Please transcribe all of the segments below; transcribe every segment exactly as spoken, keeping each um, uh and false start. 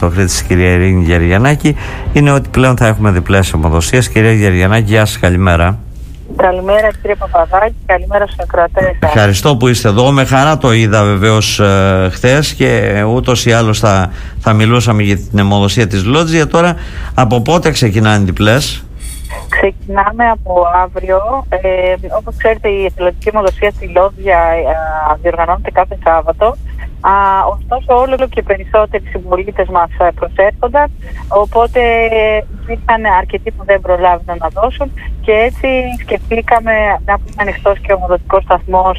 σηματοχρήτης της κυρία Ειρήνη Γεριανάκη είναι ότι πλέον θα έχουμε διπλές αιμοδοσίες. Κυρία Γεριανάκη, γεια σας, καλημέρα. Καλημέρα κύριε Παπαδάκη, καλημέρα στους ακροατές. Ευχαριστώ που είστε εδώ. Με χαρά το είδα βεβαίως ε, χθες και ούτως ή άλλως θα, θα μιλούσαμε για την αιμοδοσία της Λότζια. Τώρα από πότε ξεκινάνε οι διπλές? Ξεκινάμε από αύριο. Ε, όπως ξέρετε, η εθελοντική αιμοδοσία στη Λότζια ε, διοργανώνεται κάθε Σάββατο. Α, ωστόσο όλο και περισσότεροι συμπολίτες μας προσέρχονταν, οπότε υπήρχαν αρκετοί που δεν προλάβαιναν να δώσουν και έτσι σκεφτήκαμε να πούμε ανοιχτός και ο αιμοδοτικός σταθμός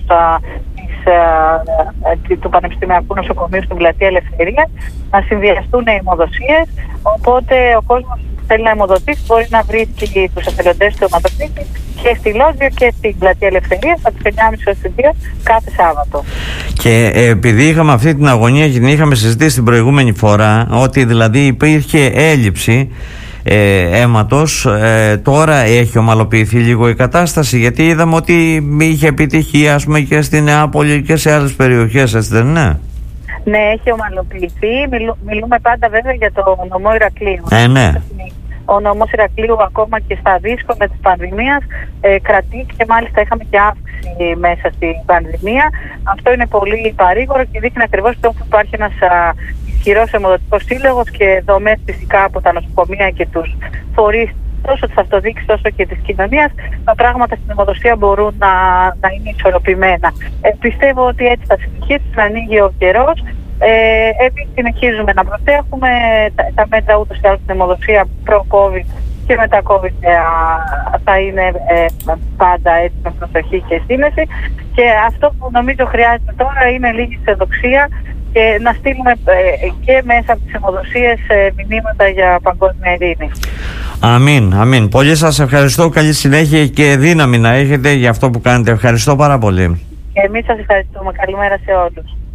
του Πανεπιστημιακού Νοσοκομείου στην Πλατεία Ελευθερίας να συνδυαστούν οι αιμοδοσίες, οπότε ο κόσμος που θέλει να αιμοδοτήσει μπορεί να βρίσκει τους εθελοντές του αιματοκρίτη και στη Λότζια και στην Πλατεία Ελευθερίας από τις εννιά και μισή έως τις δύο κάθε Σάββατο. Και ε, επειδή είχαμε αυτή την αγωνία και την είχαμε συζητήσει την προηγούμενη φορά, ότι δηλαδή υπήρχε έλλειψη ε, αίματος, ε, τώρα έχει ομαλοποιηθεί λίγο η κατάσταση, γιατί είδαμε ότι είχε επιτυχία, ας πούμε, και στην Νεάπολη και σε άλλες περιοχές, έτσι δεν είναι? Ναι, έχει ομαλοποιηθεί. Μιλού, μιλούμε πάντα βέβαια για το νομό Ηρακλείου. Ε, ναι. Ο νομός Ηρακλείου ακόμα και στα δύσκολα της πανδημίας ε, κρατεί και μάλιστα είχαμε και αύξηση μέσα στην πανδημία. Αυτό είναι πολύ παρήγορο και δείχνει ακριβώς ότι υπάρχει ένας ισχυρός αιμοδοτικός σύλλογος και δομές φυσικά από τα νοσοκομεία και τους φορείς τόσο της αυτοδιοίκησης όσο και της κοινωνίας, τα πράγματα στην αιμοδοσία μπορούν να, να είναι ισορροπημένα. Ε, πιστεύω ότι έτσι θα συνεχίσει να ανοίγει ο καιρός. Ε, εμείς συνεχίζουμε να προσέχουμε τα, τα μέτρα ούτως ή άλλως στην αιμοδοσία προ-COVID και μετά COVID ε, θα είναι ε, πάντα έτσι με προσοχή και σύνεση, και αυτό που νομίζω χρειάζεται τώρα είναι λίγη αισιοδοξία και να στείλουμε ε, και μέσα από τις αιμοδοσίες ε, μηνύματα για παγκόσμια ειρήνη. Αμήν, αμήν. Πολύ σας ευχαριστώ, καλή συνέχεια και δύναμη να έχετε για αυτό που κάνετε. Ευχαριστώ πάρα πολύ. Εμείς σας ευχαριστούμε. Καλημέρα σε όλους.